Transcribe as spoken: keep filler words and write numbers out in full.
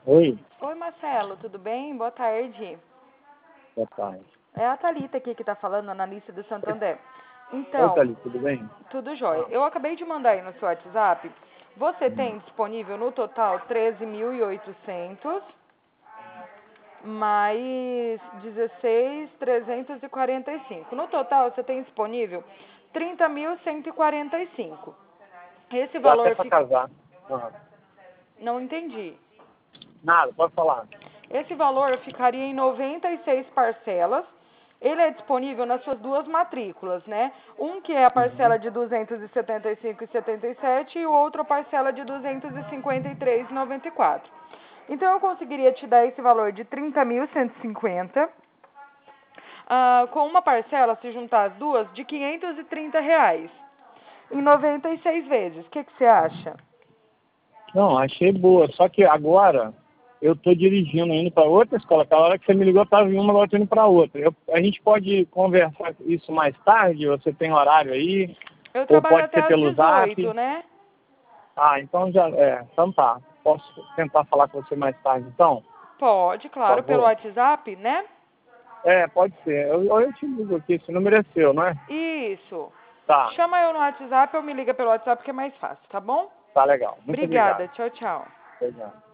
Oi, Oi, Marcelo, tudo bem? Boa tarde. boa tarde. É a Thalita aqui que tá falando, analista do Santander. Oi, Então, Thalita, tudo bem? tudo jóia. Ah, Eu acabei de mandar aí no seu WhatsApp. Você hum. tem disponível no total treze mil e oitocentos mais dezesseis mil trezentos e quarenta e cinco. No total, você tem disponível trinta mil cento e quarenta e cinco. Esse Dá até valor pra fica... casar. Ah, Não entendi. nada, pode falar. Esse valor ficaria em noventa e seis parcelas. Ele é disponível nas suas duas matrículas, né? Um que é a Uhum. parcela de duzentos e setenta e cinco reais e setenta e sete centavos e o outro a parcela de duzentos e cinquenta e três reais e noventa e quatro centavos. Então eu conseguiria te dar esse valor de trinta mil cento e cinquenta, ah, com uma parcela, se juntar as duas, de quinhentos e trinta reais em noventa e seis vezes. O que, que você acha? Não, achei boa. Só que agora eu tô dirigindo, indo para outra escola. Aquela hora que você me ligou, eu estava em uma, agora eu tô indo para outra. Eu- a gente pode conversar isso mais tarde? Você tem horário aí? Eu Ou trabalho pode até ser às pelo dezoito, zap? né? Ah, então já é. Então tá. Posso tentar falar com você mais tarde, então? Pode, Por claro, pelo favor. WhatsApp, né? É, pode ser. Eu, eu te ligo aqui. Esse número é seu, não é? Isso. Tá. Chama eu no WhatsApp ou me liga pelo WhatsApp que é mais fácil, tá bom? Tá legal. Muito Obrigada. obrigado. Tchau, tchau. Obrigado.